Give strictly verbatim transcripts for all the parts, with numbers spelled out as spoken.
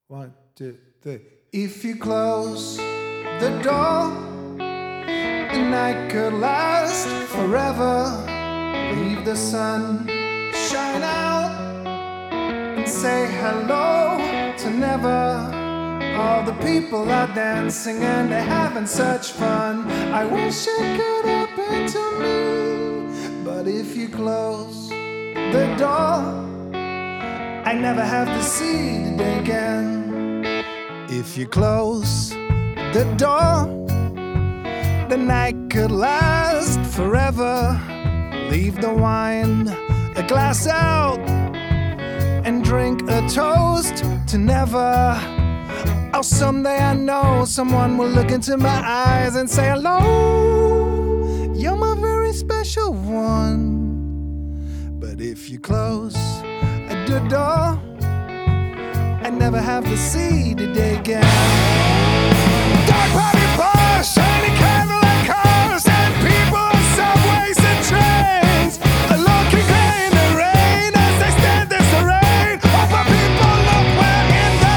One, two, three. If you close the door, the night could last forever. Leave the sun shine out and say hello to never. All the people are dancing and they're having such fun. I wish it could happen to me, but if you close the door, I never have to see the day again. If you close the door, the night could last forever. Leave the wine, a glass out, and drink a toast to never. Oh, someday I know someone will look into my eyes and say hello, you're my very special one. But if you close the door, I never have to see the day again. Dark party bars, shiny candlelight cars, and people on subways and trains, looking grey in the rain as they stand this rain. All the people look we're in the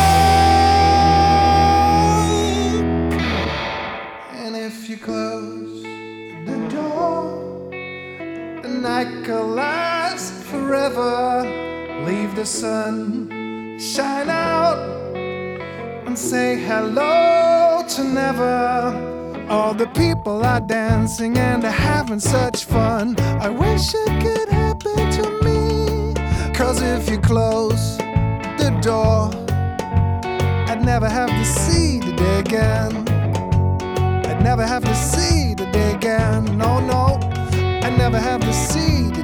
dark. And if you close the door, the night could last forever. Leave the sun shine out and say hello to never. All the people are dancing and they're having such fun. I wish it could happen to me, 'cause if you close the door, I'd never have to see the day again. I'd never have to see the day again. No, no, I'd never have to see